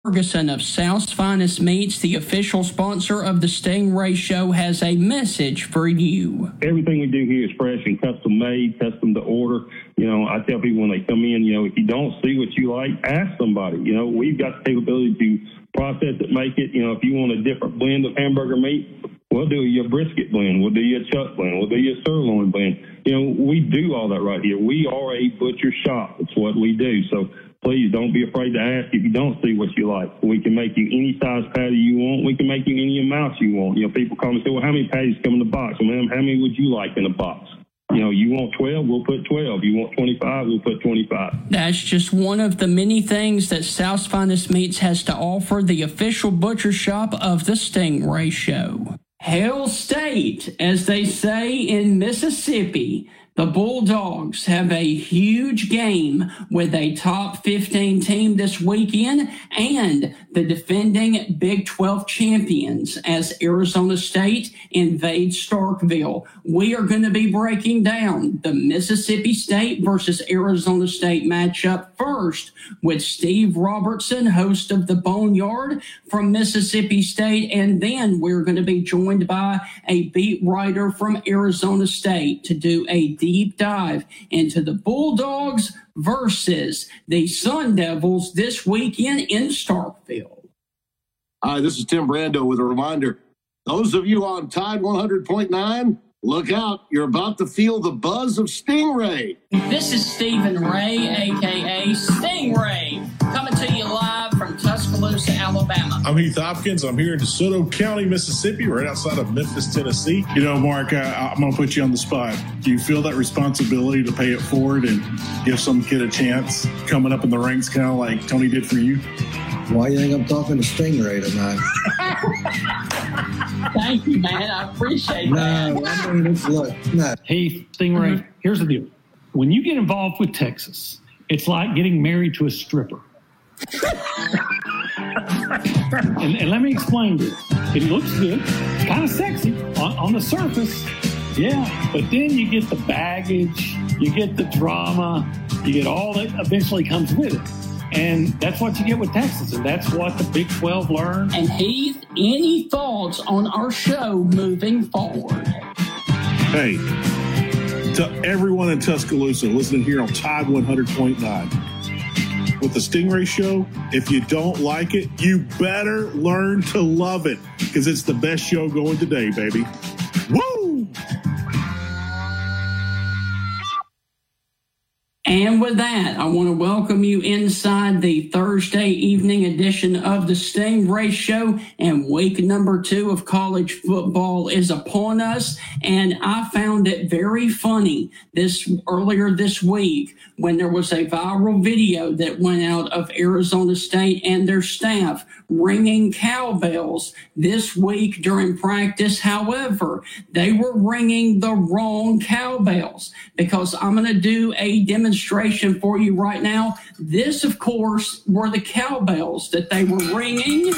Ferguson of South's Finest Meats, the official sponsor of the Stingray Show, has a message for you. Everything we do here is fresh and custom made, custom to order. I tell people when they come in, if you don't see what you like, ask somebody. We've got the capability to process it, make it. If you want a different blend of hamburger meat, we'll do your brisket blend. We'll do your chuck blend. We'll do your sirloin blend. We do all that right here. We are a butcher shop. It's what we do. So please don't be afraid to ask if you don't see what you like. We can make you any size patty you want. We can make you any amount you want. People call me and say, well, how many patties come in the box? Well, ma'am, how many would you like in a box? You want 12, we'll put 12. You want 25, we'll put 25. That's just one of the many things that South's Finest Meats has to offer, the official butcher shop of the Stingray Show. Hail State, as they say in Mississippi. The Bulldogs have a huge game with a top 15 team this weekend and the defending Big 12 champions as Arizona State invades Starkville. We are going to be breaking down the Mississippi State versus Arizona State matchup first with Steve Robertson, host of the Boneyard from Mississippi State, and then we're going to be joined by a beat writer from Arizona State to do a deep dive into the Bulldogs versus the Sun Devils this weekend in Starkville. Hi, this is Tim Brando with a reminder. Those of you on Tide 100.9, look out. You're about to feel the buzz of Stingray. This is Stephen Ray, a.k.a. Stingray, coming to you live from Tuscaloosa, Alabama. I'm Heath Hopkins. I'm here in DeSoto County, Mississippi, right outside of Memphis, Tennessee. Mark, I'm going to put you on the spot. Do you feel that responsibility to pay it forward and give some kid a chance coming up in the ranks, kind of like Tony did for you? Why do you think I'm talking to Stingray tonight? Thank you, man. I appreciate that. No. Hey, Stingray, here's the deal. When you get involved with Texas, it's like getting married to a stripper. and let me explain this. It looks good. It's kind of sexy on the surface. Yeah, but then you get the baggage, you get the drama, you get all that eventually comes with it. And that's what you get with Texas, and that's what the Big 12 learned. And Heath, any thoughts on our show moving forward? Hey, to everyone in Tuscaloosa listening here on Tide 100.9. With the Stingray Show, if you don't like it, you better learn to love it, because it's the best show going today, baby. Woo! And with that, I want to welcome you inside the Thursday evening edition of the Stingray Show. And week number 2 of college football is upon us. And I found it very funny earlier this week when there was a viral video that went out of Arizona State and their staff ringing cowbells this week during practice. However, they were ringing the wrong cowbells, because I'm going to do a demonstration for you right now. This, of course, were the cowbells that they were ringing.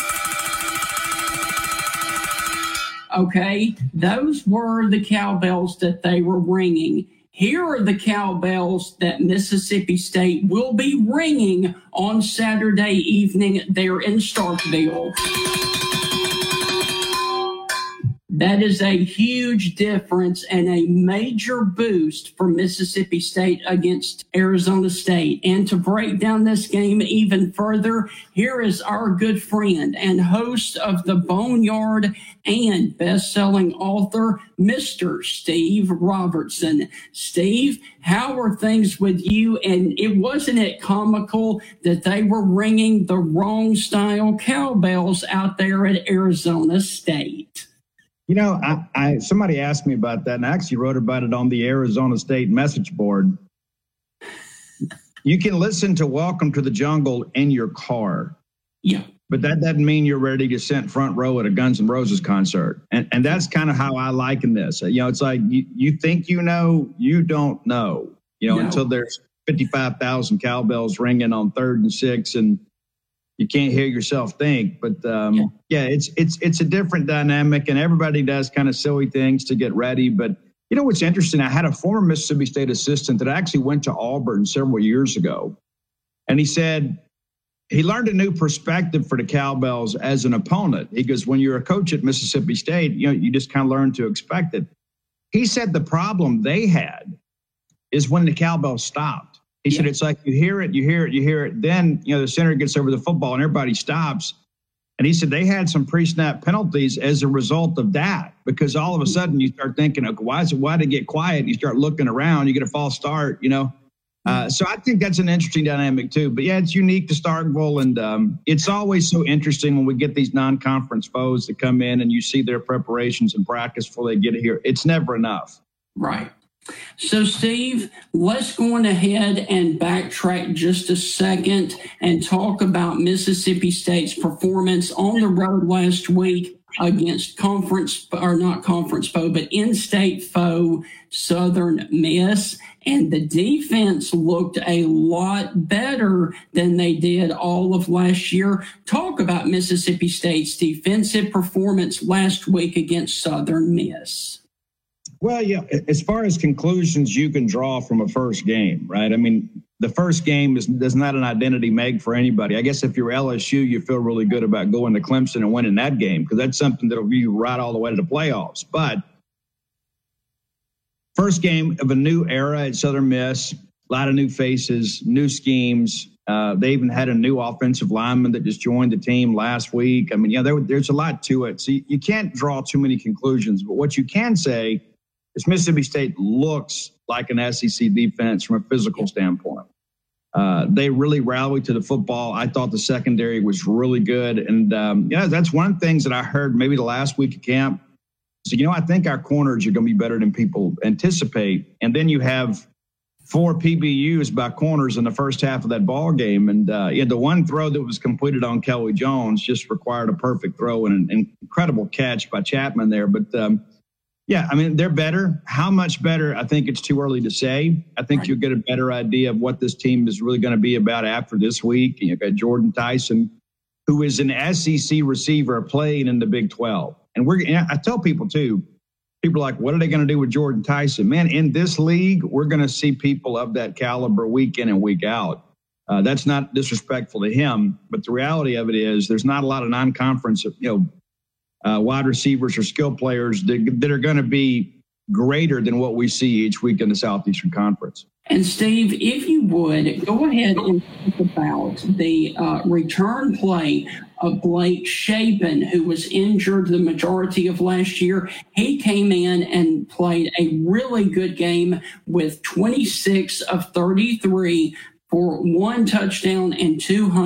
Okay, those were the cowbells that they were ringing. Here are the cowbells that Mississippi State will be ringing on Saturday evening there in Starkville. That is a huge difference and a major boost for Mississippi State against Arizona State. And to break down this game even further, here is our good friend and host of the Boneyard and best-selling author, Mr. Steve Robertson. Steve, how are things with you? And wasn't it comical that they were ringing the wrong style cowbells out there at Arizona State? Somebody asked me about that, and I actually wrote about it on the Arizona State message board. You can listen to Welcome to the Jungle in your car. Yeah. But that doesn't mean you're ready to sit front row at a Guns N' Roses concert. And that's kind of how I liken this. It's like you think you don't know, until there's 55,000 cowbells ringing on 3rd and 6 and you can't hear yourself think. But it's a different dynamic, and everybody does kind of silly things to get ready. But what's interesting, I had a former Mississippi State assistant that actually went to Auburn several years ago. And he said he learned a new perspective for the Cowbells as an opponent. He goes, when you're a coach at Mississippi State, you just kind of learn to expect it. He said the problem they had is when the Cowbells stopped. He said, it's like you hear it. Then, the center gets over the football and everybody stops. And he said they had some pre-snap penalties as a result of that, because all of a sudden you start thinking, okay, why did it get quiet? And you start looking around, you get a false start, So I think that's an interesting dynamic too. But yeah, it's unique to Starkville. And it's always so interesting when we get these non-conference foes that come in and you see their preparations and practice before they get here. It's never enough. Right. So, Steve, let's go on ahead and backtrack just a second and talk about Mississippi State's performance on the road last week against in-state foe Southern Miss. And the defense looked a lot better than they did all of last year. Talk about Mississippi State's defensive performance last week against Southern Miss. Well, yeah, as far as conclusions you can draw from a first game, right? I mean, the first game is not an identity make for anybody. I guess if you're LSU, you feel really good about going to Clemson and winning that game, because that's something that'll be right all the way to the playoffs. But first game of a new era at Southern Miss, a lot of new faces, new schemes. They even had a new offensive lineman that just joined the team last week. I mean, there's a lot to it. So you can't draw too many conclusions. But what you can say is Mississippi State looks like an SEC defense from a physical standpoint. They really rallied to the football. I thought the secondary was really good. And, that's one of the things that I heard maybe the last week of camp. So, I think our corners are going to be better than people anticipate. And then you have 4 PBUs by corners in the first half of that ball game. And the one throw that was completed on Kelly Jones just required a perfect throw and an incredible catch by Chapman there. But, they're better. How much better? I think it's too early to say. I think you'll get a better idea of what this team is really going to be about after this week. You've got Jordan Tyson, who is an SEC receiver playing in the Big 12. And I tell people too, people are like, what are they going to do with Jordan Tyson? Man, in this league, we're going to see people of that caliber week in and week out. That's not disrespectful to him, but the reality of it is there's not a lot of non-conference, wide receivers or skill players that are going to be greater than what we see each week in the Southeastern Conference. And Steve, if you would, go ahead and talk about the return play of Blake Shapen, who was injured the majority of last year. He came in and played a really good game with 26 of 33 for 1 touchdown and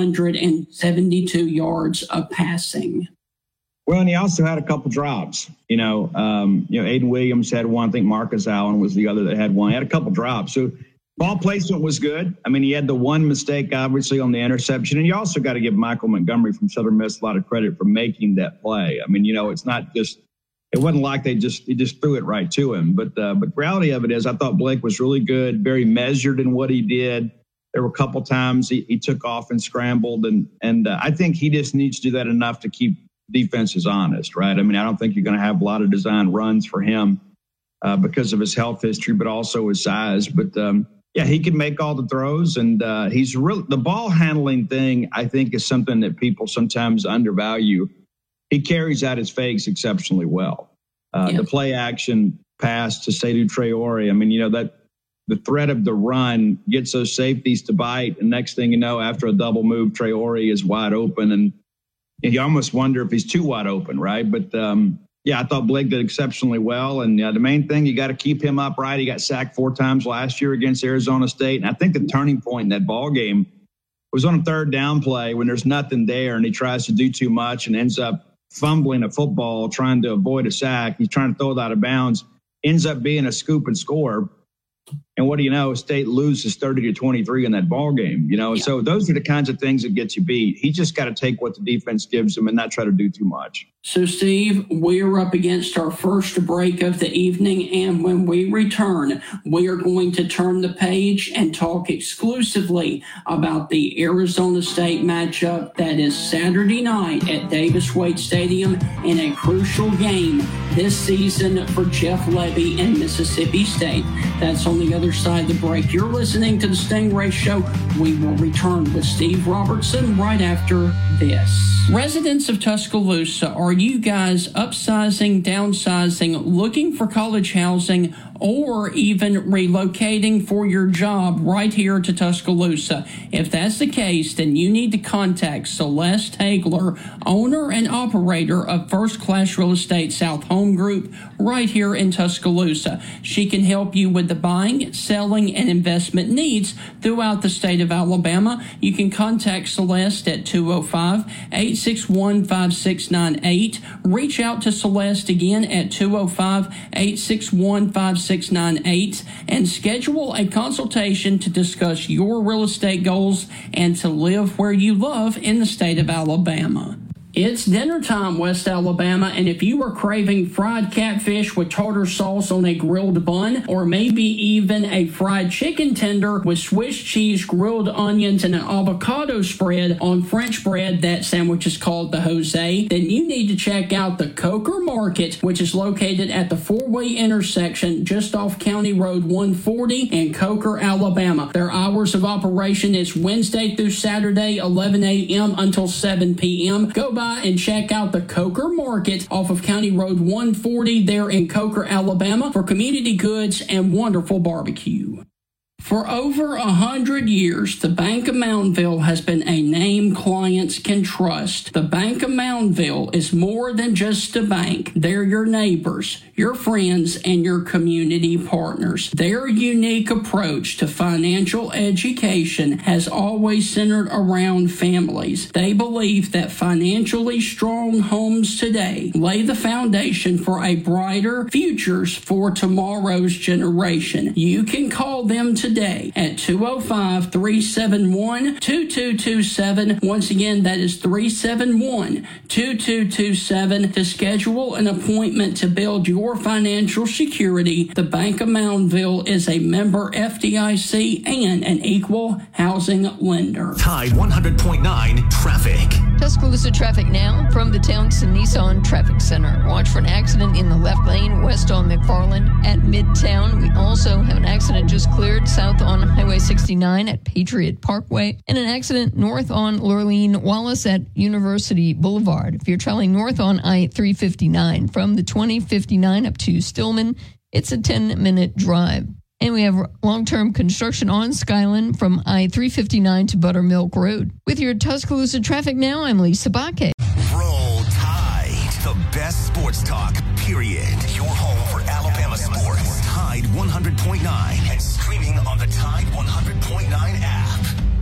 272 yards of passing. Well, and he also had a couple drops. Aiden Williams had one. I think Marcus Allen was the other that had one. He had a couple drops. So ball placement was good. I mean, he had the one mistake, obviously, on the interception. And you also got to give Michael Montgomery from Southern Miss a lot of credit for making that play. I mean, it's not just – it wasn't like he just threw it right to him. But the reality of it is I thought Blake was really good, very measured in what he did. There were a couple times he took off and scrambled. And I think he just needs to do that enough to keep – defense is honest, right? I mean, I don't think you're going to have a lot of design runs for him because of his health history, but also his size. But he can make all the throws, and he's really the ball handling thing. I think is something that people sometimes undervalue. He carries out his fakes exceptionally well. The play action pass to Seydou Traore. I mean, that the threat of the run gets those safeties to bite, and next thing you know, after a double move, Traore is wide open and you almost wonder if he's too wide open, right? But, I thought Blake did exceptionally well. And the main thing, you got to keep him upright. He got sacked 4 times last year against Arizona State. And I think the turning point in that ball game was on a 3rd down play when there's nothing there and he tries to do too much and ends up fumbling a football, trying to avoid a sack. He's trying to throw it out of bounds, ends up being a scoop and score. And what do you know? State loses 30-23 in that ball game. So those are the kinds of things that get you beat. He just got to take what the defense gives him and not try to do too much. So, Steve, we're up against our first break of the evening, and when we return, we are going to turn the page and talk exclusively about the Arizona State matchup that is Saturday night at Davis Wade Stadium in a crucial game this season for Jeff Lebby and Mississippi State. That's on the other other side of the break. You're listening to the Stingray Show. We will return with Steve Robertson right after this. Residents of Tuscaloosa, are you guys upsizing, downsizing, looking for college housing, or even relocating for your job right here to Tuscaloosa? If that's the case, then you need to contact Celeste Hagler, owner and operator of First Class Real Estate South Home Group right here in Tuscaloosa. She can help you with the buying, selling, and investment needs throughout the state of Alabama. You can contact Celeste at 205-861-5698. Reach out to Celeste again at 205-861-5698 and schedule a consultation to discuss your real estate goals and to live where you love in the state of Alabama. It's dinner time, West Alabama, and if you are craving fried catfish with tartar sauce on a grilled bun, or maybe even a fried chicken tender with Swiss cheese, grilled onions, and an avocado spread on French bread, that sandwich is called the Jose, then you need to check out the Coker Market, which is located at the four-way intersection just off County Road 140 in Coker, Alabama. Their hours of operation is Wednesday through Saturday, 11 a.m. until 7 p.m. Go by and check out the Coker Market off of County Road 140 there in Coker, Alabama for community goods and wonderful barbecue. For over 100 years, the Bank of Moundville has been a name clients can trust. The Bank of Moundville is more than just a bank. They're your neighbors, your friends, and your community partners. Their unique approach to financial education has always centered around families. They believe that financially strong homes today lay the foundation for a brighter futures for tomorrow's generation. You can call them today at 205-371-2227. Once again, that is 371-2227 to schedule an appointment to build your financial security. The Bank of Moundville is a member FDIC and an equal housing lender. Tide 100.9 traffic. Tuscaloosa traffic now from the Townsend Nissan Traffic Center. Watch for an accident in the left lane west on McFarland at Midtown. We also have an accident just cleared south on Highway 69 at Patriot Parkway, and an accident north on Lurleen Wallace at University Boulevard. If you're traveling north on I-359 from the 2059 up to Stillman, it's a 10-minute drive. And we have long-term construction on Skyland from I-359 to Buttermilk Road. With your Tuscaloosa traffic now, I'm Lisa Baque. Roll Tide, the best sports talk, period. Your home for Alabama sports. Tide 100.9 and streaming on the Tide 100.9 app.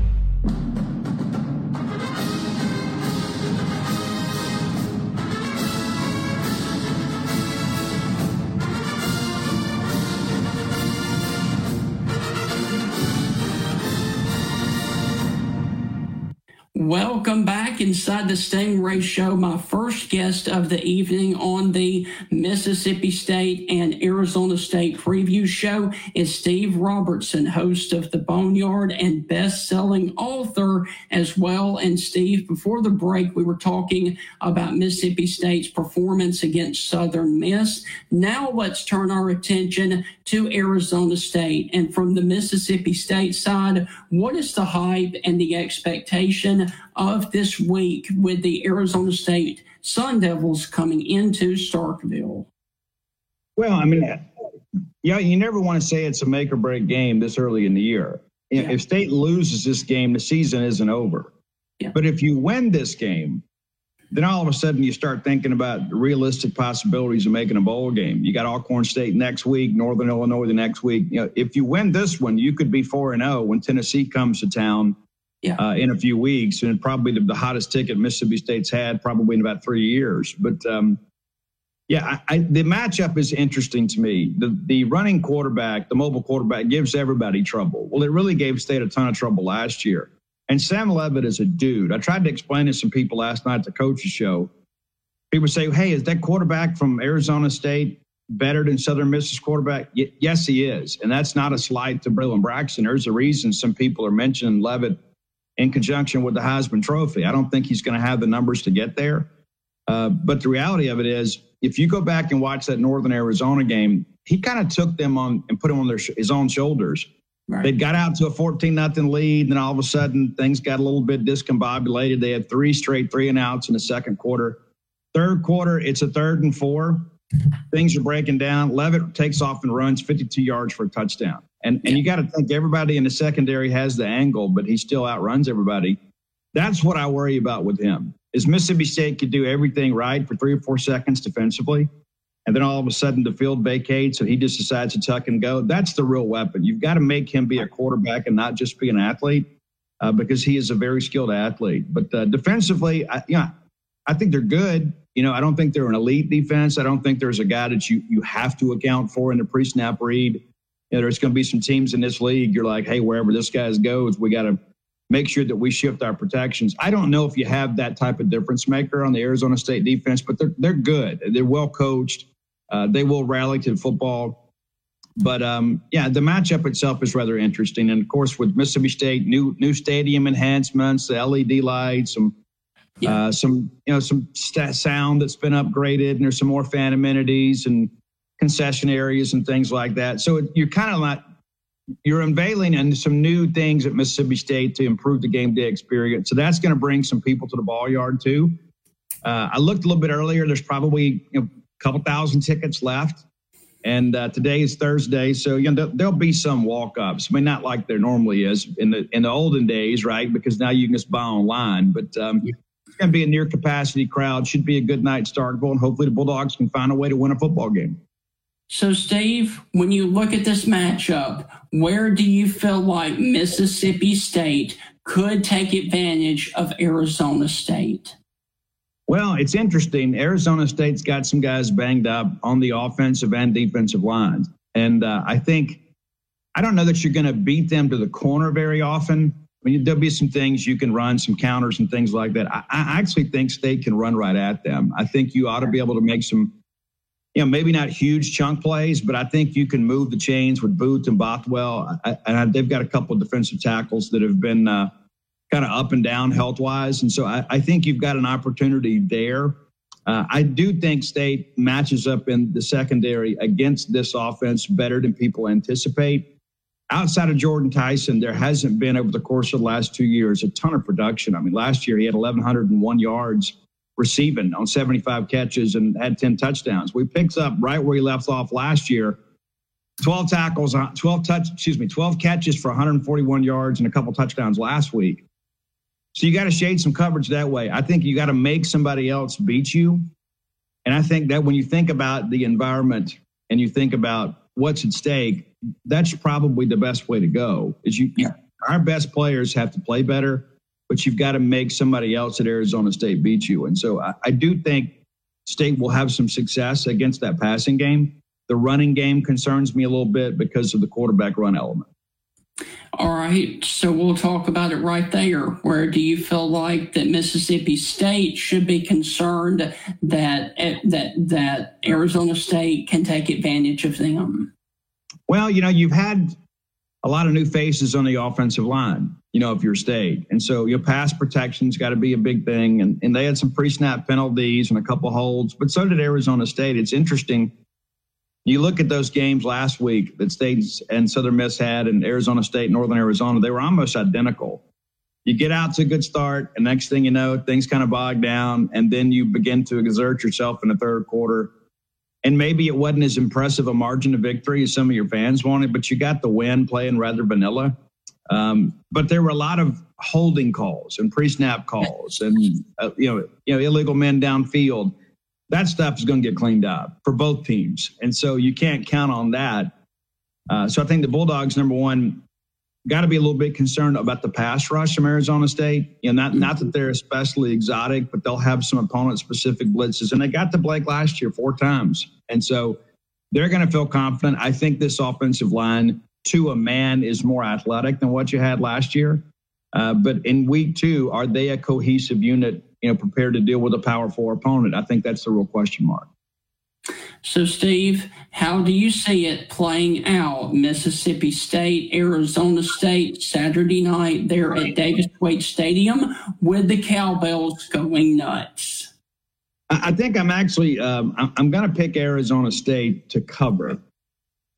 Welcome back inside the Stingray Show. My first guest of the evening on the Mississippi State and Arizona State preview show is Steve Robertson, host of The Boneyard and best-selling author as well. And Steve, before the break, we were talking about Mississippi State's performance against Southern Miss. Now let's turn our attention to Arizona State. And from the Mississippi State side, what is the hype and the expectation of this week with the Arizona State Sun Devils coming into Starkville? Well, I mean, yeah, you never want to say it's a make or break game this early in the year. Yeah. If State loses this game, the season isn't over. Yeah. But if you win this game, then all of a sudden you start thinking about realistic possibilities of making a bowl game. You got Alcorn State next week, Northern Illinois the next week. You know, if you win this one, you could be 4-0 when Tennessee comes to town in a few weeks, and probably the hottest ticket Mississippi State's had probably in about 3 years. But the matchup is interesting to me. The running quarterback, the mobile quarterback, gives everybody trouble. Well, it really gave State a ton of trouble last year. And Sam Levitt is a dude. I tried to explain to some people last night at the coach's show. People say, hey, is that quarterback from Arizona State better than Southern Miss's quarterback? Yes, he is. And that's not a slight to Braylon Braxton. There's a reason some people are mentioning Levitt in conjunction with the Heisman Trophy. I don't think he's going to have the numbers to get there. But the reality of it is, if you go back and watch that Northern Arizona game, he kind of took them on and put them on his own shoulders. Right. They got out to a 14-0 lead, and all of a sudden things got a little bit discombobulated. They had 3 straight 3-and-outs in the second quarter. Third quarter, it's a 3rd and 4. Things are breaking down. Levitt takes off and runs 52 yards for a touchdown. And you got to think everybody in the secondary has the angle, but he still outruns everybody. That's what I worry about with him, is Mississippi State could do everything right for 3 or 4 seconds defensively, and then all of a sudden the field vacates and he just decides to tuck and go. That's the real weapon. You've got to make him be a quarterback and not just be an athlete, because he is a very skilled athlete. But defensively, I think they're good. I don't think they're an elite defense. I don't think there's a guy that you have to account for in the pre-snap read. There's going to be some teams in this league. You're like, hey, wherever this guy goes, we got to make sure that we shift our protections. I don't know if you have that type of difference maker on the Arizona State defense, but they're good. They're well coached. They will rally to football. But, the matchup itself is rather interesting. And, of course, with Mississippi State, new stadium enhancements, the LED lights, some sound that's been upgraded, and there's some more fan amenities and concession areas and things like that. So you're unveiling and some new things at Mississippi State to improve the game day experience. So that's going to bring some people to the ball yard too. I looked a little bit earlier. There's probably a couple thousand tickets left. And today is Thursday, so there'll be some walk-ups. I mean, not like there normally is in the olden days, right? Because now you can just buy online. But it's going to be a near-capacity crowd. Should be a good night Starkville, and hopefully the Bulldogs can find a way to win a football game. So, Steve, when you look at this matchup, where do you feel like Mississippi State could take advantage of Arizona State? Well, it's interesting. Arizona State's got some guys banged up on the offensive and defensive lines. And I don't know that you're going to beat them to the corner very often. I mean, there'll be some things you can run, some counters and things like that. I actually think State can run right at them. I think you ought to be able to make some, maybe not huge chunk plays, but I think you can move the chains with Booth and Bothwell. And they've got a couple of defensive tackles that have been kind of up and down health-wise. And so I think you've got an opportunity there. I do think State matches up in the secondary against this offense better than people anticipate. Outside of Jordan Tyson, there hasn't been over the course of the last 2 years a ton of production. I mean, last year he had 1,101 yards receiving on 75 catches and had 10 touchdowns. We picked up right where he left off last year. 12 catches for 141 yards and a couple touchdowns last week. So you got to shade some coverage that way. I think you got to make somebody else beat you. And I think that when you think about the environment and you think about what's at stake, that's probably the best way to go. Our best players have to play better, but you've got to make somebody else at Arizona State beat you. And so I do think State will have some success against that passing game. The running game concerns me a little bit because of the quarterback run element. All right, so we'll talk about it right there. Where do you feel like that Mississippi State should be concerned that Arizona State can take advantage of them? Well, you've had a lot of new faces on the offensive line, if you're State. And so your pass protection's got to be a big thing. And they had some pre-snap penalties and a couple holds, but so did Arizona State. It's interesting. You look at those games last week that State and Southern Miss had, and Arizona State, Northern Arizona, they were almost identical. You get out to a good start, and next thing you know, things kind of bog down, and then you begin to exert yourself in the third quarter. And maybe it wasn't as impressive a margin of victory as some of your fans wanted, but you got the win playing rather vanilla. But there were a lot of holding calls and pre-snap calls and, illegal men downfield. That stuff is going to get cleaned up for both teams. And so you can't count on that. So I think the Bulldogs, number one, got to be a little bit concerned about the pass rush from Arizona State. Not that they're especially exotic, but they'll have some opponent-specific blitzes. And they got to Blake last year 4 times. And so they're going to feel confident. I think this offensive line to a man is more athletic than what you had last year. But in week 2, are they a cohesive unit, prepared to deal with a Power 4 opponent? I think that's the real question mark. So, Steve, how do you see it playing out? Mississippi State, Arizona State, Saturday night there at Davis-Wade Stadium with the cowbells going nuts. I think I'm actually I'm going to pick Arizona State to cover.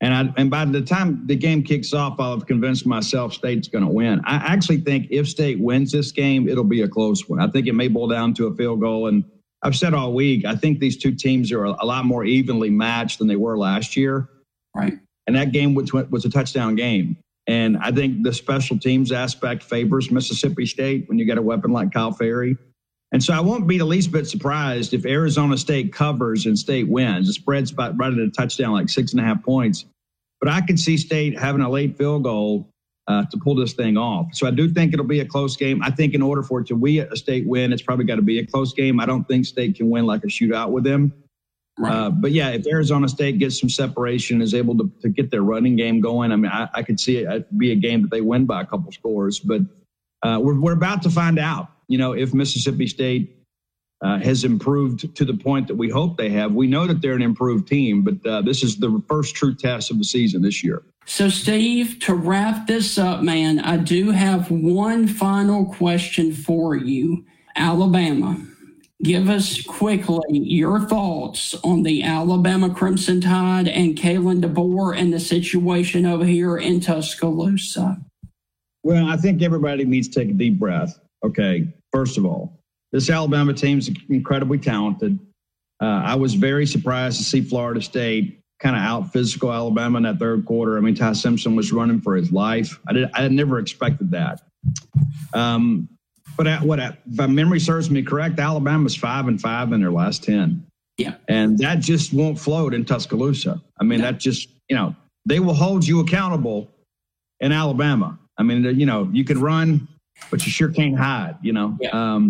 And by the time the game kicks off, I'll have convinced myself State's going to win. I actually think if State wins this game, it'll be a close one. I think it may boil down to a field goal. And I've said all week, I think these two teams are a lot more evenly matched than they were last year. Right. And that game was a touchdown game. And I think the special teams aspect favors Mississippi State when you got a weapon like Kyle Ferry. And so I won't be the least bit surprised if Arizona State covers and State wins. The spread's about right at a touchdown, like 6.5 points. But I could see State having a late field goal to pull this thing off. So I do think it'll be a close game. I think in order for it to be a State win, it's probably got to be a close game. I don't think State can win like a shootout with them. Right. But yeah, if Arizona State gets some separation, is able to get their running game going, I mean, I could see it be a game that they win by a couple scores. But we're about to find out. If Mississippi State has improved to the point that we hope they have. We know that they're an improved team, but this is the first true test of the season this year. So, Steve, to wrap this up, man, I do have one final question for you. Alabama, give us quickly your thoughts on the Alabama Crimson Tide and Kalen DeBoer and the situation over here in Tuscaloosa. Well, I think everybody needs to take a deep breath. Okay, first of all, this Alabama team's incredibly talented. I was very surprised to see Florida State kind of out physical Alabama in that third quarter. I mean, Ty Simpson was running for his life. I never expected that. But if my memory serves me correct, Alabama's 5-5 in their last 10. Yeah. And that just won't float in Tuscaloosa. I mean, that just, they will hold you accountable in Alabama. I mean, you can run, but you sure can't hide, Yeah.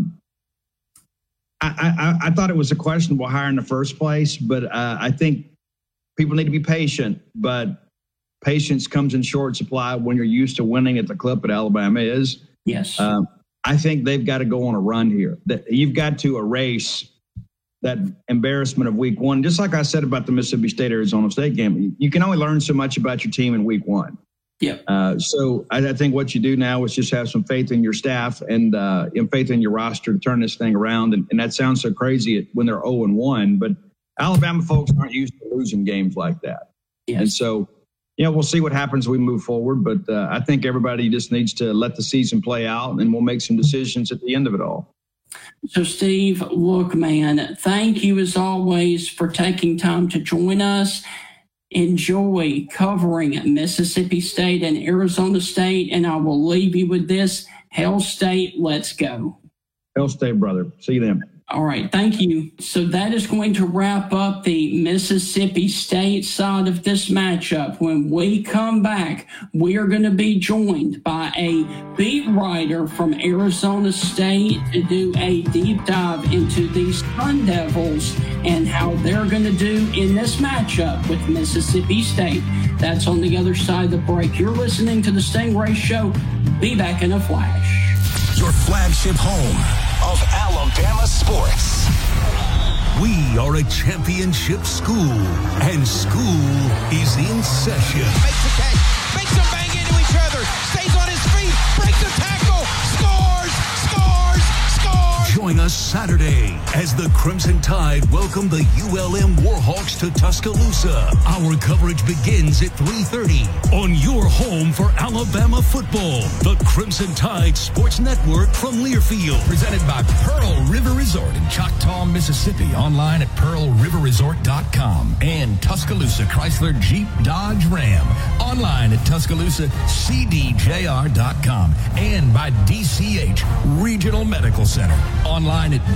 I thought it was a questionable hire in the first place, but I think people need to be patient. But patience comes in short supply when you're used to winning at the clip that Alabama is. Yes. I think they've got to go on a run here. That you've got to erase that embarrassment of week one. Just like I said about the Mississippi State-Arizona State game, you can only learn so much about your team in week one. Yeah. So I think what you do now is just have some faith in your staff and faith in your roster to turn this thing around. And that sounds so crazy when they're 0-1, but Alabama folks aren't used to losing games like that. Yes. And so, we'll see what happens as we move forward. But I think everybody just needs to let the season play out, and we'll make some decisions at the end of it all. So, Steve, look, man, thank you as always for taking time to join us. Enjoy covering Mississippi State and Arizona State, and I will leave you with this. Hail State, let's go. Hail State, brother. See you then. All right, thank you. So that is going to wrap up the Mississippi State side of this matchup. When we come back, we are going to be joined by a beat writer from Arizona State to do a deep dive into the Sun Devils and how they're going to do in this matchup with Mississippi State. That's on the other side of the break. You're listening to the Stingray Show. Be back in a flash. Your flagship home of Alabama sports. We are a championship school, and school is in session. Makes a catch, makes them bang into each other, stays on his feet, breaks a tackle, scores! Join us Saturday as the Crimson Tide welcome the ULM Warhawks to Tuscaloosa. Our coverage begins at 3:30 on your home for Alabama football. The Crimson Tide Sports Network from Learfield. Presented by Pearl River Resort in Choctaw, Mississippi. Online at pearlriverresort.com. And Tuscaloosa Chrysler Jeep Dodge Ram. Online at TuscaloosaCDJR.com. And by DCH Regional Medical Center. Online at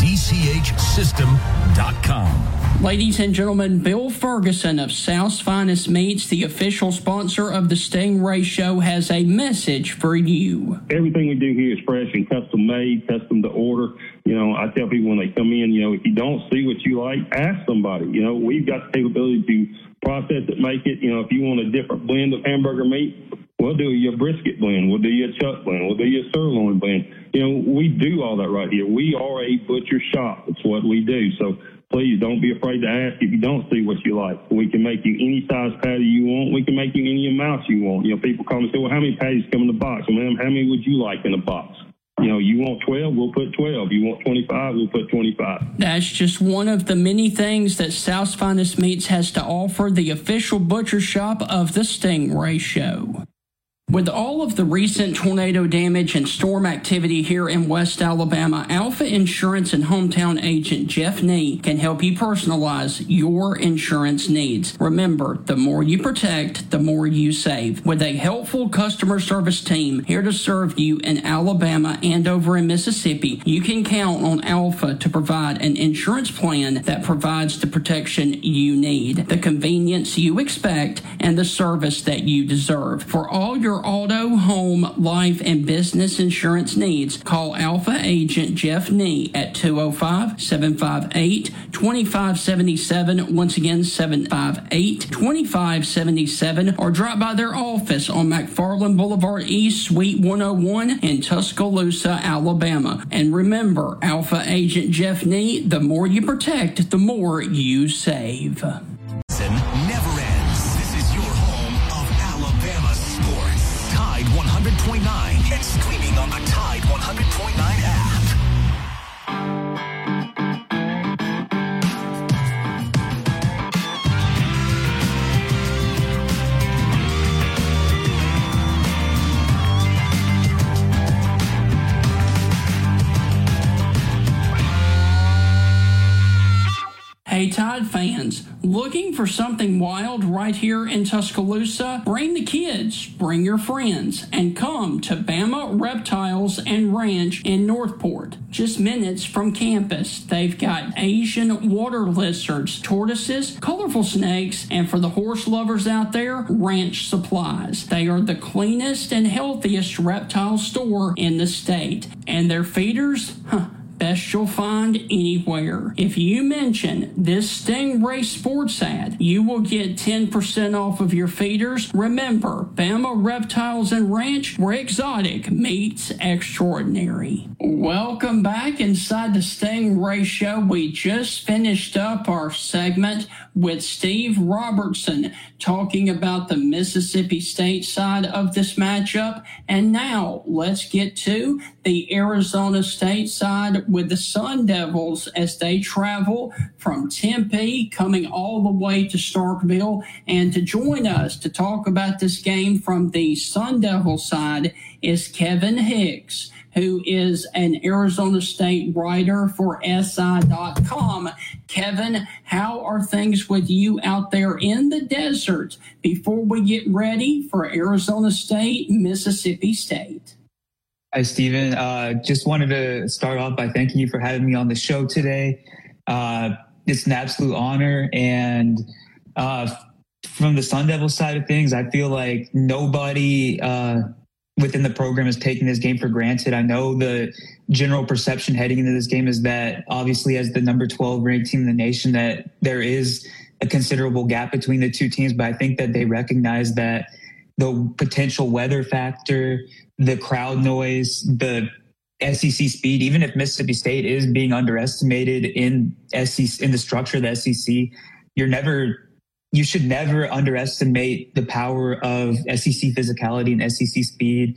DCHsystem.com. Ladies and gentlemen, Bill Ferguson of South's Finest Meats, the official sponsor of the Stingray Show, has a message for you. Everything we do here is fresh and custom made, custom to order. I tell people when they come in, if you don't see what you like, ask somebody. We've got the capability to process it, make it. If you want a different blend of hamburger meat, we'll do you a brisket blend. We'll do you a chuck blend. We'll do you a sirloin blend. We do all that right here. We are a butcher shop. That's what we do. So please don't be afraid to ask if you don't see what you like. We can make you any size patty you want. We can make you any amount you want. People call me and say, well, how many patties come in the box? Well, ma'am, how many would you like in a box? You want 12, we'll put 12. You want 25, we'll put 25. That's just one of the many things that South's Finest Meats has to offer, the official butcher shop of the Stingray Show. With all of the recent tornado damage and storm activity here in West Alabama, Alpha Insurance and hometown agent Jeff Nee can help you personalize your insurance needs. Remember, the more you protect, the more you save. With a helpful customer service team here to serve you in Alabama and over in Mississippi, you can count on Alpha to provide an insurance plan that provides the protection you need, the convenience you expect, and the service that you deserve. For all your auto, home, life, and business insurance needs, call Alpha Agent Jeff Nee at 205-758-2577. Once again, 758-2577, or drop by their office on McFarland Boulevard East, Suite 101 in Tuscaloosa, Alabama. And remember, Alpha Agent Jeff Nee, the more you protect, the more you save. Never ends. This is your home of Alabama sports. Tide 100.9 and streaming on the Tide 100.9 app. Hey Tide fans, looking for something wild right here in Tuscaloosa? Bring the kids, bring your friends, and come to Bama Reptiles and Ranch in Northport. Just minutes from campus, they've got Asian water lizards, tortoises, colorful snakes, and for the horse lovers out there, ranch supplies. They are the cleanest and healthiest reptile store in the state. And their feeders? Best you'll find anywhere. If you mention this Stingray Sports ad, you will get 10% off of your feeders. Remember, Bama Reptiles and Ranch, where exotic meets extraordinary. Welcome back inside the Stingray Show. We just finished up our segment with Steve Robertson talking about the Mississippi State side of this matchup. And now let's get to the Arizona State side with the Sun Devils as they travel from Tempe, coming all the way to Starkville. And to join us to talk about this game from the Sun Devil side is Kevin Hicks, who is an Arizona State writer for SI.com. Kevin, how are things with you out there in the desert before we get ready for Arizona State, Mississippi State? Hi, Stephen. Just wanted to start off by thanking you for having me on the show today. It's an absolute honor. And from the Sun Devil side of things, I feel like nobody within the program is taking this game for granted. I know the general perception heading into this game is that obviously as the number 12 ranked team in the nation, that there is a considerable gap between the two teams, but I think that they recognize that the potential weather factor, the crowd noise, the SEC speed, even if Mississippi State is being underestimated in the structure of the SEC, you should never underestimate the power of SEC physicality and SEC speed.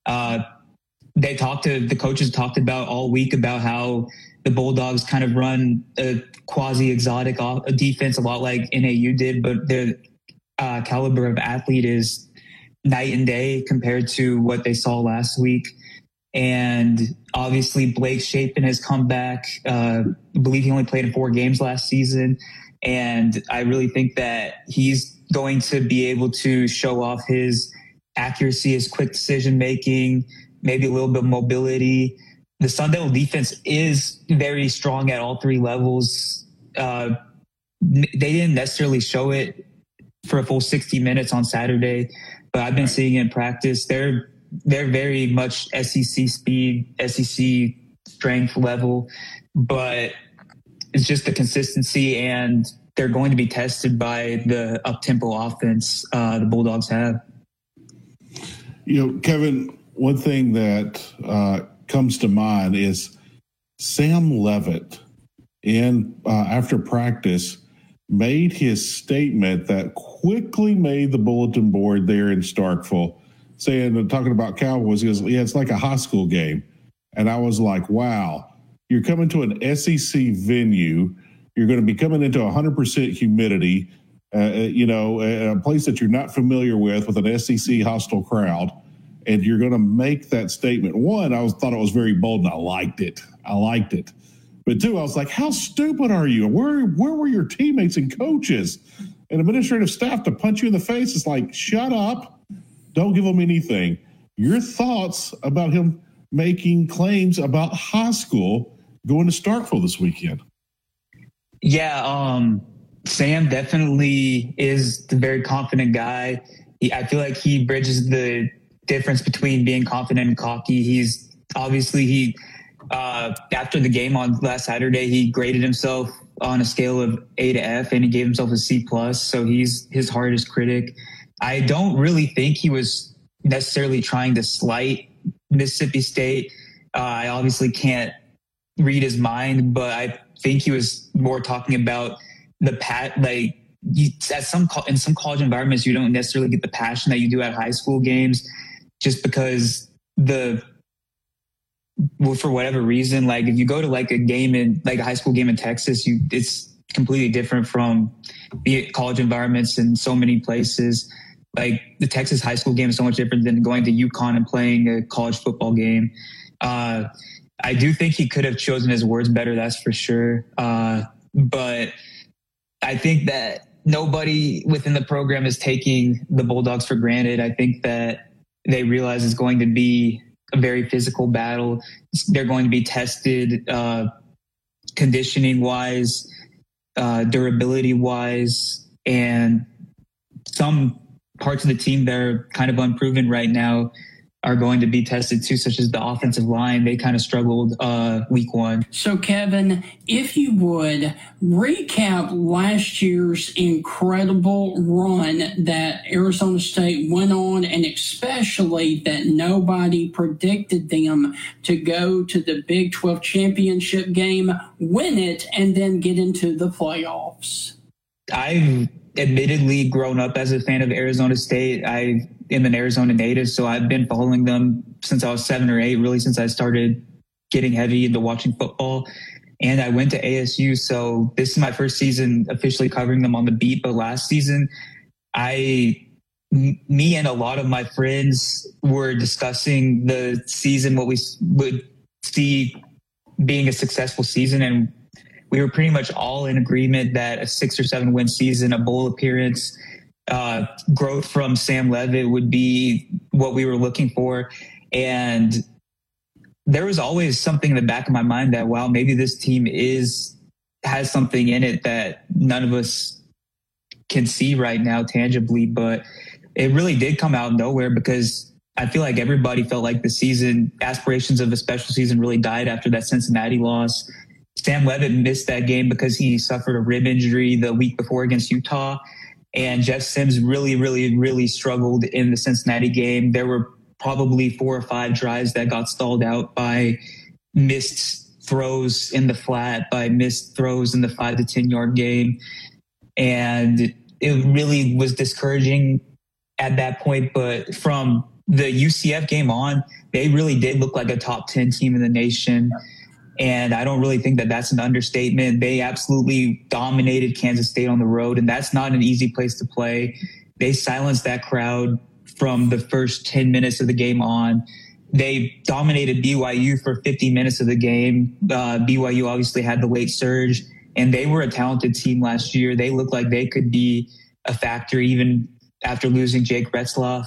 The coaches talked about all week about how the Bulldogs kind of run a quasi-exotic defense, a lot like NAU did, but the caliber of athlete is night and day compared to what they saw last week. And obviously Blake Shapen has come back. I believe he only played in 4 games last season. And I really think that he's going to be able to show off his accuracy, his quick decision-making, maybe a little bit of mobility. The Sun Devil defense is very strong at all 3 levels. They didn't necessarily show it for a full 60 minutes on Saturday, but I've been seeing it in practice. They're very much SEC speed, SEC strength level, but it's just the consistency, and they're going to be tested by the up-tempo offense the Bulldogs have. Kevin, one thing that comes to mind is Sam Levitt, after practice, made his statement that quickly made the bulletin board there in Starkville, talking about Cowboys. He goes, yeah, it's like a high school game. And I was like, wow, you're coming to an SEC venue. You're going to be coming into 100% humidity, a place that you're not familiar with an SEC hostile crowd. And you're going to make that statement. One, thought it was very bold, and I liked it. But two, I was like, how stupid are you? Where were your teammates and coaches and administrative staff to punch you in the face? It's like, shut up. Don't give them anything. Your thoughts about him making claims about high school going to Starkville this weekend? Yeah, Sam definitely is the very confident guy. I feel like he bridges the difference between being confident and cocky. He's obviously after the game on last Saturday, he graded himself on a scale of A to F, and he gave himself a C+. So he's his hardest critic. I don't really think he was necessarily trying to slight Mississippi State. I obviously can't read his mind, but I think he was more talking about the in some college environments, you don't necessarily get the passion that you do at high school games, just because for whatever reason, like if you go to like a game in like a high school game in Texas, it's completely different from the college environments in so many places. Like the Texas high school game is so much different than going to UConn and playing a college football game. I do think he could have chosen his words better, that's for sure. But I think that nobody within the program is taking the Bulldogs for granted. I think that they realize it's going to be a very physical battle. They're going to be tested conditioning wise, durability wise, and some parts of the team that are kind of unproven right now are going to be tested too, such as the offensive line. They kind of struggled week one. So, Kevin, if you would recap last year's incredible run that Arizona State went on, and especially that nobody predicted them to go to the Big 12 championship game, win it, and then get into the playoffs. I've admittedly grown up as a fan of Arizona State. I am an Arizona native, so I've been following them since I was 7 or 8, really since I started getting heavy into watching football. And I went to ASU, so this is my first season officially covering them on the beat. But last season, me and a lot of my friends were discussing the season, what we would see being a successful season, and we were pretty much all in agreement that a 6 or 7 win season, a bowl appearance, growth from Sam Leavitt would be what we were looking for. And there was always something in the back of my mind that, wow, maybe this team has something in it that none of us can see right now tangibly. But it really did come out of nowhere, because I feel like everybody felt like the season, aspirations of a special season really died after that Cincinnati loss. Sam Leavitt missed that game because he suffered a rib injury the week before against Utah. And Jeff Sims really, really, really struggled in the Cincinnati game. There were probably 4 or 5 drives that got stalled out by missed throws in the flat, by missed throws in the 5 to 10 yard game. And it really was discouraging at that point. But from the UCF game on, they really did look like a top 10 team in the nation. And I don't really think that that's an understatement. They absolutely dominated Kansas State on the road, and that's not an easy place to play. They silenced that crowd from the first 10 minutes of the game on. They dominated BYU for 50 minutes of the game. BYU obviously had the late surge, and they were a talented team last year. They looked like they could be a factor even after losing Jake Retzlaff.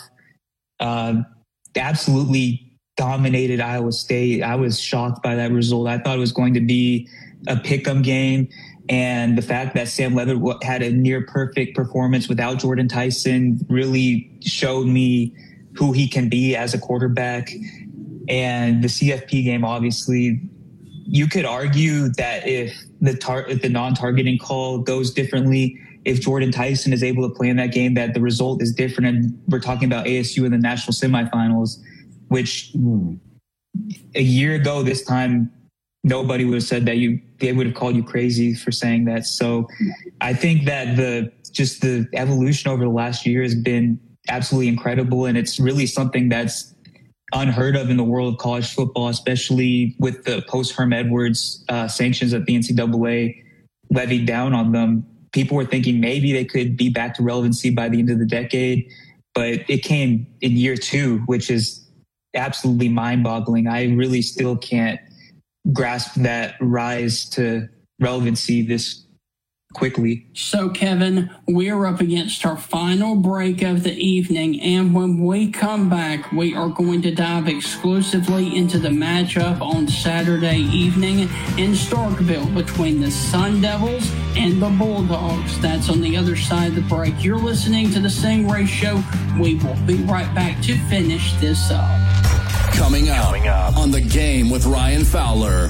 Absolutely dominated Iowa State. I was shocked by that result. I thought it was going to be a pick'em game. And the fact that Sam Leavitt had a near perfect performance without Jordan Tyson really showed me who he can be as a quarterback. And the CFP game, obviously, you could argue that if the non-targeting call goes differently, if Jordan Tyson is able to play in that game, that the result is different. And we're talking about ASU in the national semifinals, which a year ago this time, nobody would have said that they would have called you crazy for saying that. So I think that the evolution over the last year has been absolutely incredible. And it's really something that's unheard of in the world of college football, especially with the post-Herm Edwards sanctions that the NCAA levied down on them. People were thinking maybe they could be back to relevancy by the end of the decade, but it came in year 2, which is absolutely mind-boggling. I really still can't grasp that rise to relevancy this quickly. So, Kevin, we're up against our final break of the evening, and when we come back, we are going to dive exclusively into the matchup on Saturday evening in Starkville between the Sun Devils and the Bulldogs. That's on the other side of the break. You're listening to the Stingray Show. We will be right back to finish this up. Coming up on The Game with Ryan Fowler.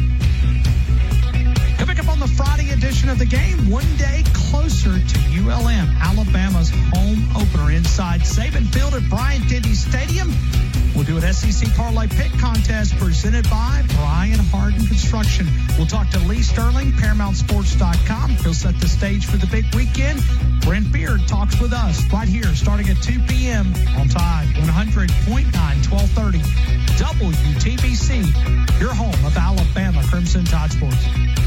Coming up on the Friday edition of The Game, one day closer to ULM, Alabama's home opener inside Saban Field at Bryant-Denny Stadium. We'll do an SEC Parlay Pick Contest presented by Brian Harden Construction. We'll talk to Lee Sterling, ParamountSports.com. He'll set the stage for the big weekend. Brent Beard talks with us right here starting at 2 p.m. on Tide 100.9, 1230 WTBC, your home of Alabama Crimson Tide Sports.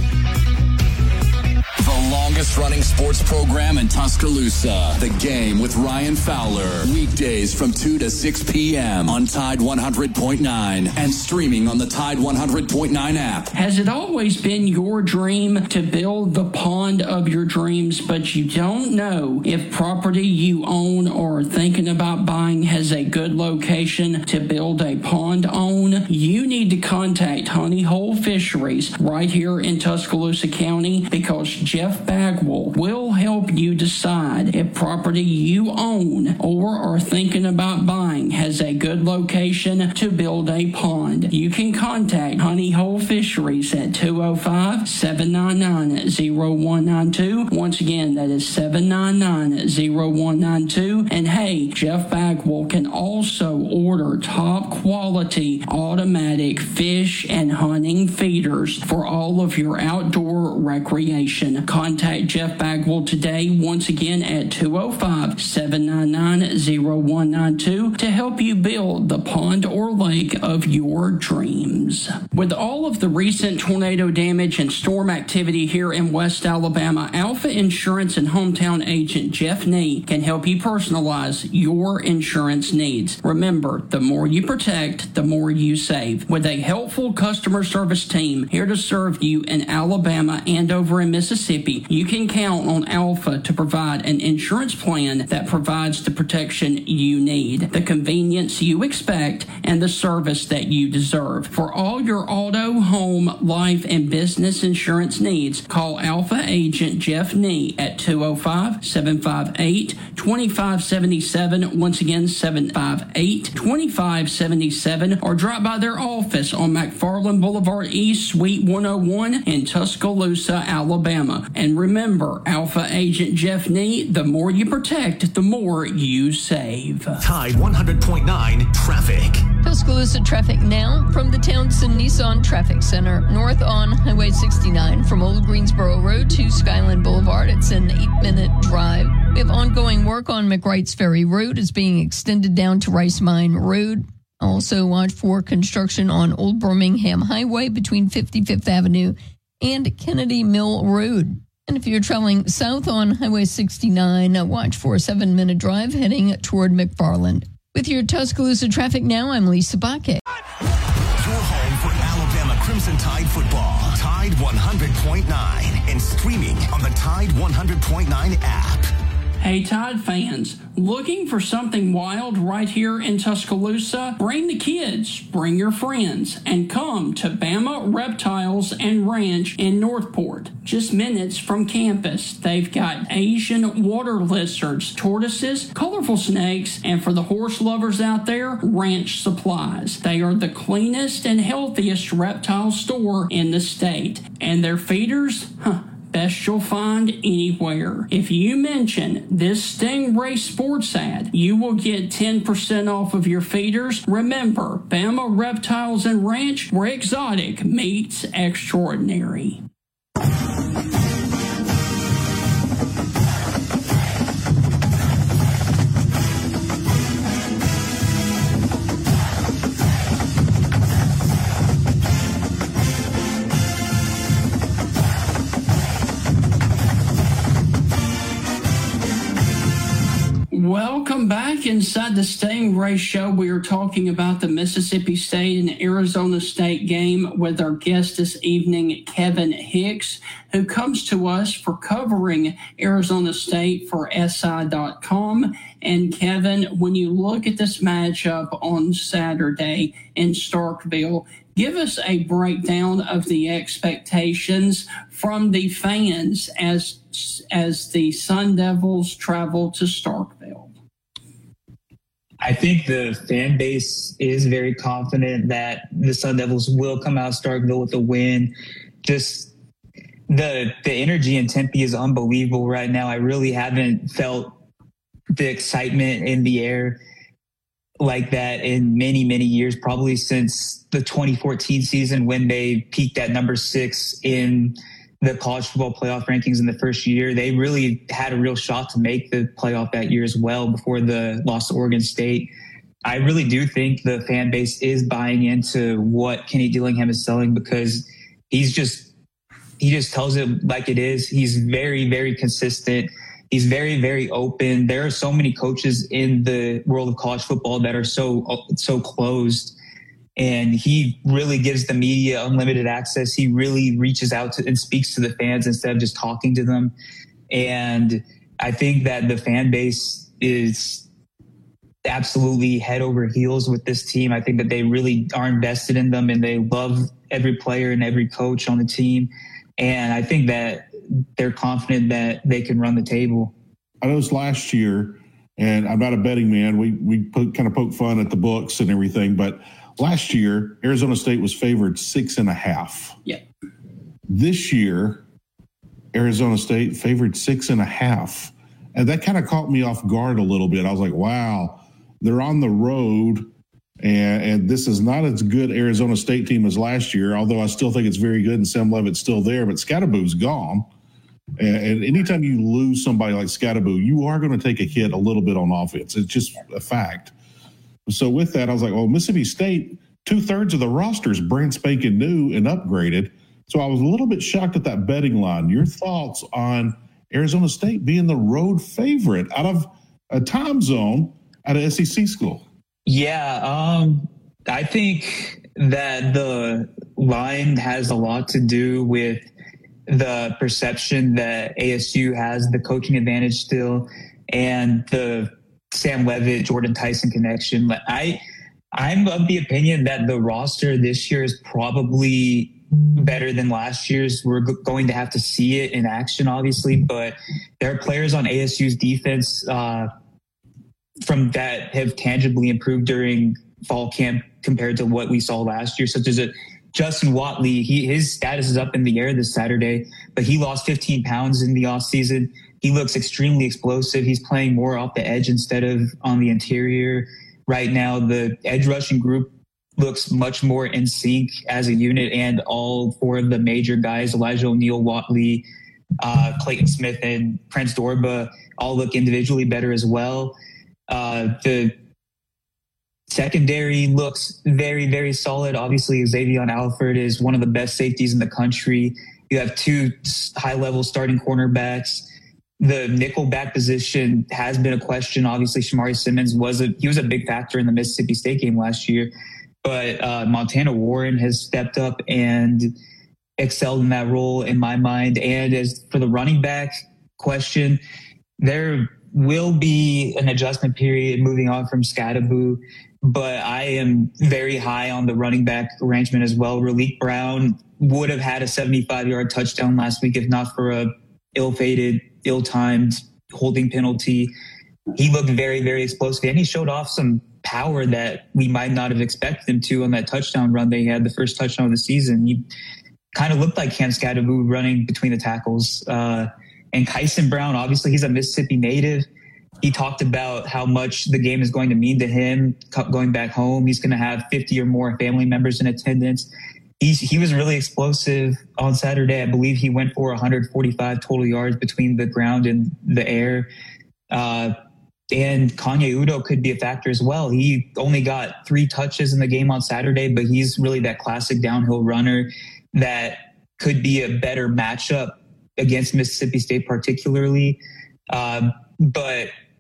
The longest running sports program in Tuscaloosa. The Game with Ryan Fowler. Weekdays from 2 to 6 p.m. on Tide 100.9 and streaming on the Tide 100.9 app. Has it always been your dream to build the pond of your dreams, but you don't know if property you own or are thinking about buying has a good location to build a pond on? You need to contact Honey Hole Fisheries right here in Tuscaloosa County, because Jeff Bagwell will help you decide if property you own or are thinking about buying has a good location to build a pond. You can contact Honey Hole Fisheries at 205-799-0192. Once again, that is 799-0192. And hey, Jeff Bagwell can also order top quality automatic fish and hunting feeders for all of your outdoor recreation. Contact Jeff Bagwell today, once again at 205-799-0192 to help you build the pond or lake of your dreams. With all of the recent tornado damage and storm activity here in West Alabama, Alpha Insurance and hometown agent Jeff Nee can help you personalize your insurance needs. Remember, the more you protect, the more you save. With a helpful customer service team here to serve you in Alabama and over in Mississippi, you can count on Alpha to provide an insurance plan that provides the protection you need, the convenience you expect, and the service that you deserve. For all your auto, home, life, and business insurance needs, call Alpha agent Jeff Nee at 205-758-2577. Once again, 758-2577, or drop by their office on McFarland Boulevard East, Suite 101 in Tuscaloosa, Alabama. And remember, Alpha agent Jeff Nee, the more you protect, the more you save. Tide 100.9 traffic. Tuscaloosa traffic now from the Townsend Nissan Traffic Center. North on Highway 69 from Old Greensboro Road to Skyland Boulevard. It's an 8-minute drive. We have ongoing work on McWright's Ferry Road. It's being extended down to Rice Mine Road. Also watch for construction on Old Birmingham Highway between 55th Avenue and Kennedy Mill Road. And if you're traveling south on Highway 69, watch for a 7-minute drive heading toward McFarland. With your Tuscaloosa traffic now, I'm Lisa Baque. Your home for Alabama Crimson Tide football. Tide 100.9 and streaming on the Tide 100.9 app. Hey Tide fans, looking for something wild right here in Tuscaloosa? Bring the kids, bring your friends, and come to Bama Reptiles and Ranch in Northport. Just minutes from campus. They've got Asian water lizards, tortoises, colorful snakes, and for the horse lovers out there, ranch supplies. They are the cleanest and healthiest reptile store in the state. And their feeders? Best you'll find anywhere. If you mention this Stingray Sports ad, you will get 10% off of your feeders. Remember, Bama Reptiles and Ranch, where exotic meets extraordinary. Welcome back inside the Stingray Show. We are talking about the Mississippi State and Arizona State game with our guest this evening, Kevin Hicks, who comes to us for covering Arizona State for SI.com. And Kevin, when you look at this matchup on Saturday in Starkville, give us a breakdown of the expectations from the fans as the Sun Devils travel to Starkville. I think the fan base is very confident that the Sun Devils will come out of Starkville with a win. Just the energy in Tempe is unbelievable right now. I really haven't felt the excitement in the air like that in many, many years, probably since the 2014 season when they peaked at number 6 in the college football playoff rankings in the first year. They really had a real shot to make the playoff that year as well before the loss to Oregon State. I really do think the fan base is buying into what Kenny Dillingham is selling because he just tells it like it is. He's very, very consistent. He's very, very open. There are so many coaches in the world of college football that are so closed, and he really gives the media unlimited access. He really reaches out to and speaks to the fans instead of just talking to them. And I think that the fan base is absolutely head over heels with this team. I think that they really are invested in them and they love every player and every coach on the team. And I think that they're confident that they can run the table. I know this last year, and I'm not a betting man. We kind of poke fun at the books and everything, but last year Arizona State was favored 6.5. Yeah. This year, Arizona State favored 6.5, and that kind of caught me off guard a little bit. I was like, wow, they're on the road. And this is not as good Arizona State team as last year, although I still think it's very good and Sam Levitt's still there, but Scadaboo's gone. And anytime you lose somebody like Scadaboo, you are going to take a hit a little bit on offense. It's just a fact. So with that, I was like, well, Mississippi State, 2/3 of the roster is brand spanking new and upgraded. So I was a little bit shocked at that betting line. Your thoughts on Arizona State being the road favorite out of a time zone at an SEC school? Yeah, I think that the line has a lot to do with the perception that ASU has the coaching advantage still and the Sam Levitt, Jordan Tyson connection. I'm of the opinion that the roster this year is probably better than last year's. We're going to have to see it in action, obviously, but there are players on ASU's defense from that have tangibly improved during fall camp compared to what we saw last year, such as Justin Watley. His status is up in the air this Saturday, but he lost 15 pounds in the offseason. He looks extremely explosive. He's playing more off the edge instead of on the interior. Right now, the edge rushing group looks much more in sync as a unit, and all 4 of the major guys, Elijah O'Neal, Watley, Clayton Smith, and Prince Dorba, all look individually better as well. The secondary looks very, very solid. Obviously, Xavier Alford is one of the best safeties in the country. You have 2 high-level starting cornerbacks. The nickel back position has been a question. Obviously, Shamari Simmons was a big factor in the Mississippi State game last year, but Montana Warren has stepped up and excelled in that role in my mind. And as for the running back question, there will be an adjustment period moving on from Scadaboo, but I am very high on the running back arrangement as well. Raleek Brown would have had a 75-yard touchdown last week if not for a ill-fated, ill-timed holding penalty. He looked very, very explosive, and he showed off some power that we might not have expected him to on that touchdown run they had, the first touchdown of the season. He kind of looked like Cam Scadaboo running between the tackles. And Kyson Brown, obviously, he's a Mississippi native. He talked about how much the game is going to mean to him going back home. He's going to have 50 or more family members in attendance. He was really explosive on Saturday. I believe he went for 145 total yards between the ground and the air. And Kanye Udo could be a factor as well. He only got 3 touches in the game on Saturday, but he's really that classic downhill runner that could be a better matchup against Mississippi State particularly. But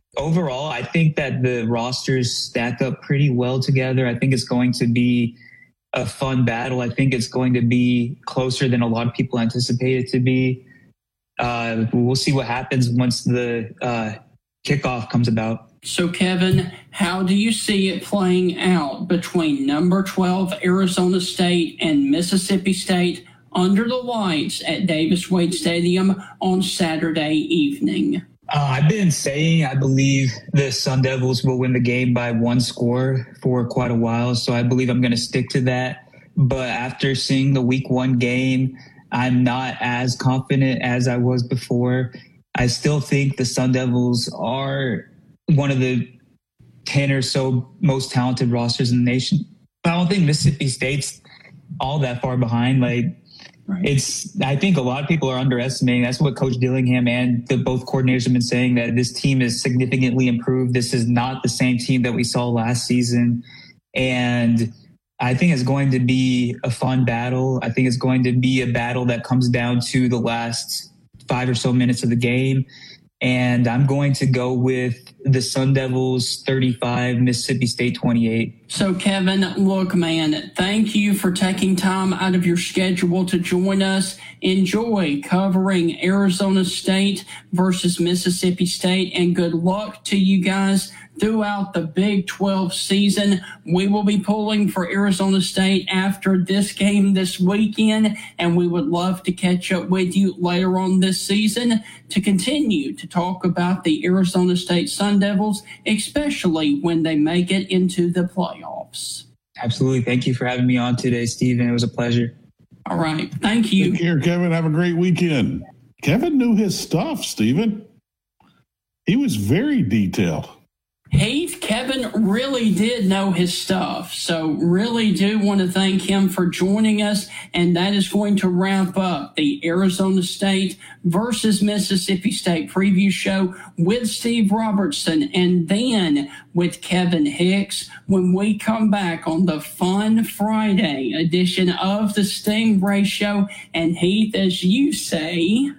Overall, I think that the rosters stack up pretty well together. I think it's going to be a fun battle. I think it's going to be closer than a lot of people anticipate it to be. We'll see what happens once the kickoff comes about. So, Kevin, how do you see it playing out between number 12 Arizona State and Mississippi State under the lights at Davis Wade Stadium on Saturday evening? I've been saying I believe the Sun Devils will win the game by one score for quite a while, so I believe I'm going to stick to that. But after seeing the Week 1 game, I'm not as confident as I was before. I still think the Sun Devils are one of the 10 or so most talented rosters in the nation. I don't think Mississippi State's all that far behind. I think a lot of people are underestimating. That's what Coach Dillingham and both coordinators have been saying, that this team is significantly improved. This is not the same team that we saw last season. And I think it's going to be a fun battle. I think it's going to be a battle that comes down to the last 5 or so minutes of the game. And I'm going to go with the Sun Devils 35, Mississippi State 28. So, Kevin, look, man, thank you for taking time out of your schedule to join us. Enjoy covering Arizona State versus Mississippi State, and good luck to you guys throughout the Big 12 season. We will be pulling for Arizona State after this game this weekend, and we would love to catch up with you later on this season to continue to talk about the Arizona State Sun Devils, especially when they make it into the playoffs. Absolutely. Thank you for having me on today, Stephen. It was a pleasure. All right. Thank you. Take care, Kevin. Have a great weekend. Kevin knew his stuff, Stephen. He was very detailed. Kevin really did know his stuff, so really do want to thank him for joining us, and that is going to wrap up the Arizona State versus Mississippi State preview show with Steve Robertson, and then with Kevin Hicks when we come back on the Fun Friday edition of the Stingray Show. And Heath, as you say,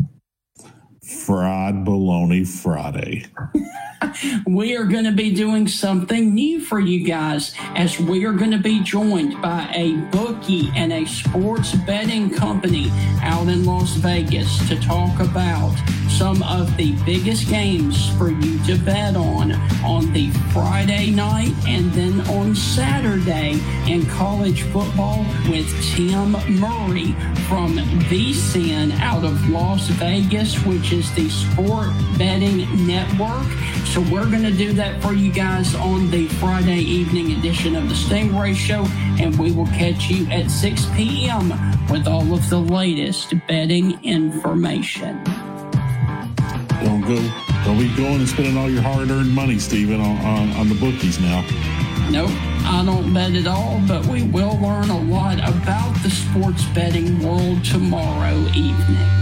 Fried Bologna Friday. We are going to be doing something new for you guys, as we are going to be joined by a bookie and a sports betting company out in Las Vegas to talk about some of the biggest games for you to bet on the Friday night and then on Saturday in college football with Tim Murray from VSiN out of Las Vegas, which is the Sport Betting Network. So we're going to do that for you guys on the Friday evening edition of the Stingray Show, and we will catch you at 6 p.m. with all of the latest betting information. Don't be going and spending all your hard-earned money, Stephen, on the bookies now. Nope, I don't bet at all, but we will learn a lot about the sports betting world tomorrow evening.